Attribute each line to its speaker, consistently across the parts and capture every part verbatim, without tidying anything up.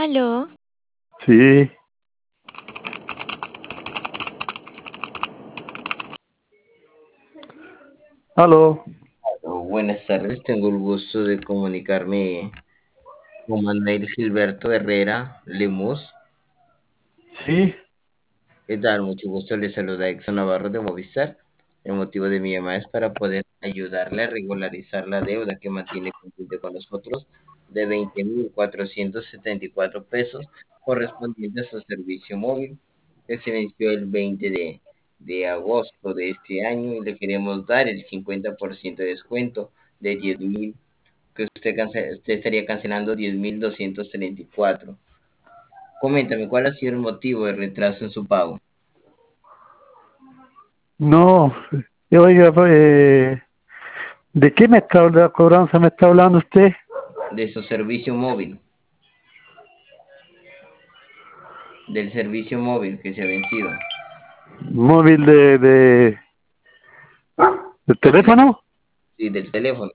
Speaker 1: Aló,
Speaker 2: Sí, aló.
Speaker 3: Oh, buenas tardes, tengo el gusto de comunicarme con Manuel Gilberto Herrera Lemus.
Speaker 2: Sí,
Speaker 3: ¿Qué tal? Mucho gusto, le saluda Exxon Navarro de Movistar. El motivo de mi llamada es para poder ayudarle a regularizar la deuda que mantiene pendiente con nosotros de veinte mil cuatrocientos setenta y cuatro pesos correspondiente a su servicio móvil que se venció el veinte de, de agosto de este año y le queremos dar el cincuenta por ciento de descuento de diez mil que usted, cance- usted estaría cancelando diez mil doscientos treinta y cuatro. Coméntame, ¿cuál ha sido el motivo de retraso en su pago
Speaker 2: no. eh, Oiga, eh, ¿de qué me está, de la cobranza me está hablando usted?
Speaker 3: de su servicio móvil, del servicio móvil que se ha vencido,
Speaker 2: ¿Móvil de, de, de
Speaker 3: del teléfono?
Speaker 2: teléfono?
Speaker 3: Sí, del teléfono.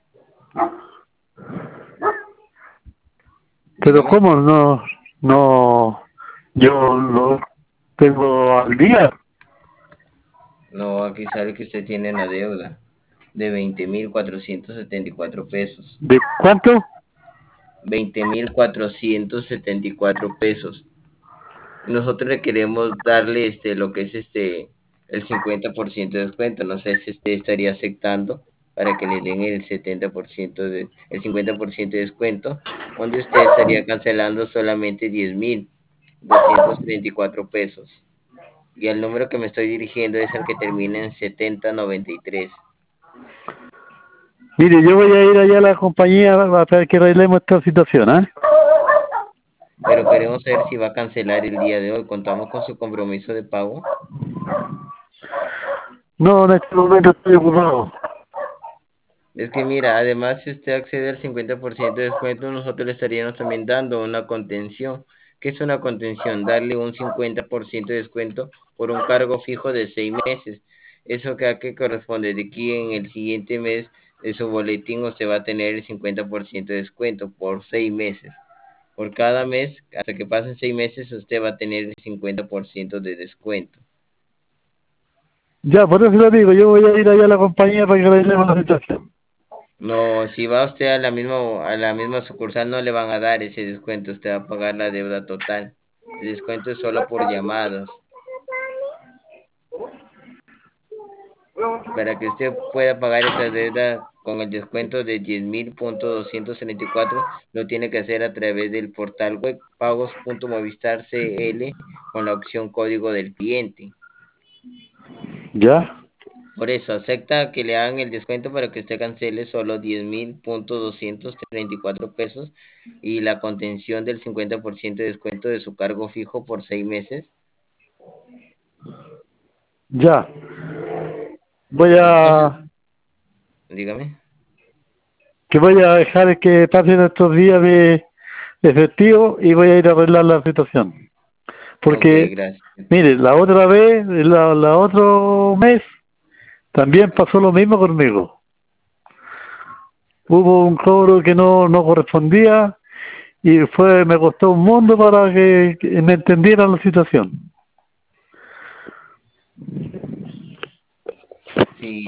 Speaker 2: Pero
Speaker 3: Dígame.
Speaker 2: ¿cómo? No, no, yo lo tengo al día.
Speaker 3: No, aquí sale que usted tiene una deuda de veinte mil cuatrocientos setenta y cuatro pesos.
Speaker 2: ¿De cuánto?
Speaker 3: Veinte mil cuatrocientos setenta y cuatro pesos. Nosotros le queremos darle este lo que es este el cincuenta por ciento de descuento. No sé si usted estaría aceptando para que le den el setenta por ciento de el cincuenta por ciento de descuento, donde usted estaría cancelando solamente diez mil doscientos treinta y cuatro pesos. Y el número que me estoy dirigiendo es el que termina en setenta noventa y tres.
Speaker 2: Mire, yo voy a ir allá a la compañía a ver que arreglemos esta situación, ¿ah?
Speaker 3: Pero queremos saber si va a cancelar el día de hoy. Contamos con su compromiso de pago.
Speaker 2: No, en este momento estoy ocupado.
Speaker 3: Es que mira, además si usted accede al cincuenta por ciento de descuento, nosotros le estaríamos también dando una contención. ¿Qué es una contención? Darle un cincuenta por ciento de descuento por un cargo fijo de seis meses. Eso que a qué corresponde. De aquí en el siguiente mes de su boletín usted va a tener el cincuenta por ciento de descuento por seis meses. Por cada mes, hasta que pasen seis meses, usted va a tener el cincuenta por ciento de descuento.
Speaker 2: Ya, por eso lo digo, yo voy a ir allá a la compañía para que arreglemos la situación.
Speaker 3: No, si va usted a la misma, a la misma sucursal no le van a dar ese descuento, usted va a pagar la deuda total. El descuento es solo por llamadas. Para que usted pueda pagar esa deuda con el descuento de diez mil punto doscientos treinta y cuatro, lo tiene que hacer a través del portal web pagos.movistar.cl con la opción código del cliente.
Speaker 2: ¿Ya?
Speaker 3: Por eso, acepta que le hagan el descuento para que usted cancele solo diez mil punto doscientos treinta y cuatro pesos y la contención del cincuenta por ciento de descuento de su cargo fijo por seis meses.
Speaker 2: Ya. Voy
Speaker 3: Entonces,
Speaker 2: a,
Speaker 3: dígame.
Speaker 2: que voy a dejar que pasen estos días de efectivo y voy a ir a arreglar la situación.
Speaker 3: Ok,
Speaker 2: Porque,
Speaker 3: gracias.
Speaker 2: mire, la otra vez, la, la otro mes, también pasó lo mismo conmigo. Hubo un cobro que no, no correspondía y fue, me costó un mundo para que, que me entendieran la situación.
Speaker 3: Sí,